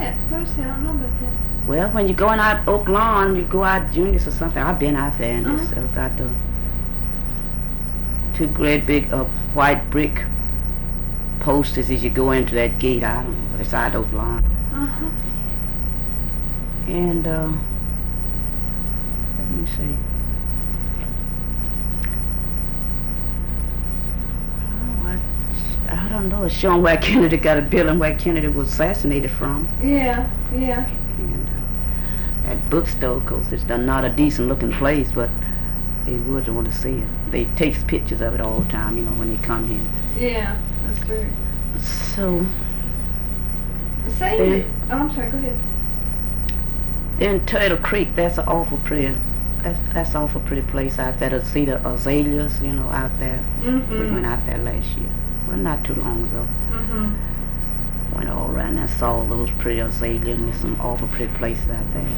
that? What is that? I don't know about that. Well, when you're going out Oak Lawn, you go out Junius or something. I've been out there, and it's got the two great big white brick posters as you go into that gate. I don't know, but it's out Oak Lawn. Uh-huh. And let me see. I don't know. It's showing where Kennedy got a building where Kennedy was assassinated from. Yeah. And that bookstore, of course, it's not a decent looking place, but they would want to see it. They take pictures of it all the time, when they come here. Yeah, that's true. So. I'm sorry, go ahead. Then Turtle Creek, that's an awful pretty. That's awful pretty place out there to see the azaleas, out there. Mm-hmm. We went out there last year. Well, not too long ago. Mm-hmm. Went all around and saw all those pretty azaleas, and there's some awful pretty places out there.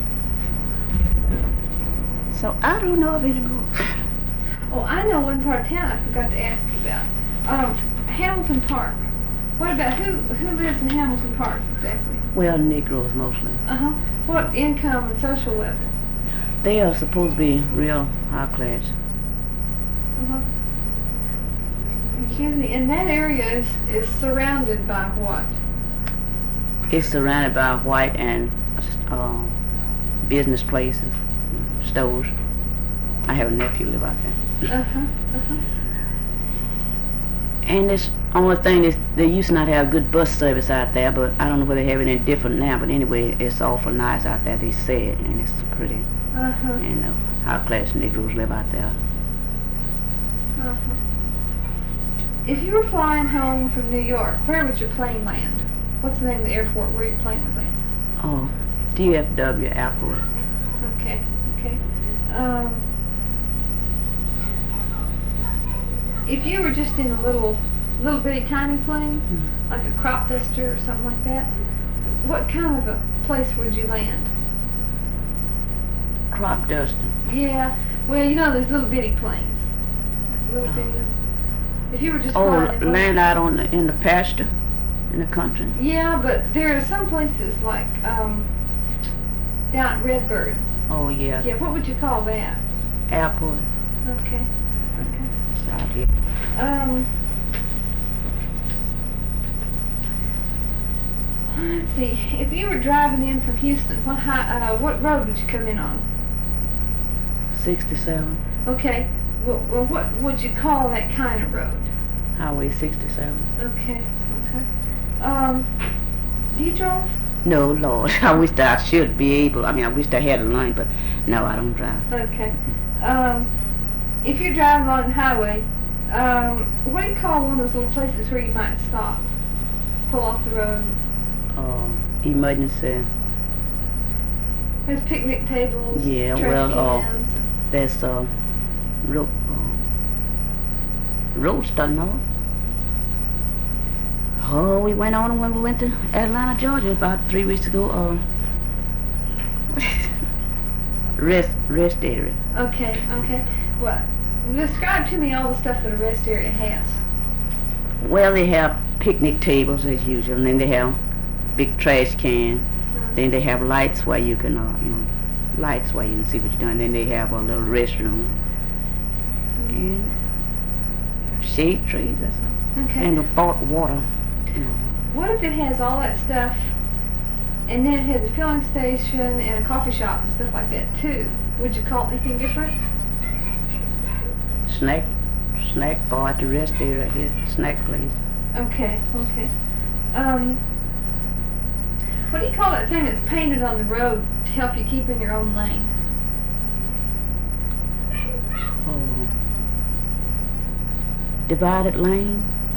So I don't know of any more. Oh, I know one part of town I forgot to ask you about. Hamilton Park. What about who lives in Hamilton Park exactly? Well, Negroes mostly. Uh-huh. What income and social level? They are supposed to be real high class. Uh-huh. Excuse me, and that area is surrounded by what? It's surrounded by white and business places, stores. I have a nephew live out there. Uh-huh, uh-huh. And this only thing is they used to not have good bus service out there, but I don't know whether they have it any different now. But anyway, it's awful nice out there, they say, and it's pretty. Uh-huh. And high class Negroes live out there. Uh-huh. If you were flying home from New York, where would your plane land? What's the name of the airport where your plane would land? Oh, DFW Airport. Okay. If you were just in a little bitty tiny plane, like a crop duster or something like that, what kind of a place would you land? Crop duster. Yeah. Well, those little bitty planes. Little bitty ones. If you were just flying land out in the pasture, in the country. Yeah, but there are some places like down at Redbird. Oh yeah. Yeah, what would you call that? Airport. Okay. It's out here. Let's see. If you were driving in from Houston, what road would you come in on? 67. Okay. Well, what would you call that kind of road? Highway 67. Okay. Do you drive? No, Lord. I wish that I should be able. I wish I had a line, but no, I don't drive. Okay. If you're driving on the highway, what do you call one of those little places where you might stop, pull off the road? Emergency. There's picnic tables. Yeah, trash cans. There's roadster, no? Oh, we went on when we went to Atlanta, Georgia about 3 weeks ago. Rest area. Okay. Well, describe to me all the stuff that a rest area has. Well, they have picnic tables as usual, and then they have big trash can. Then they have lights where you can, lights where you can see what you're doing. Then they have a little restroom and shade trees. That's all. Okay. And the water. What if it has all that stuff, and then it has a filling station and a coffee shop and stuff like that too? Would you call it anything different? Snack bar at the rest area right here. Snack place. Okay. What do you call that thing that's painted on the road to help you keep in your own lane? Oh. Divided lane?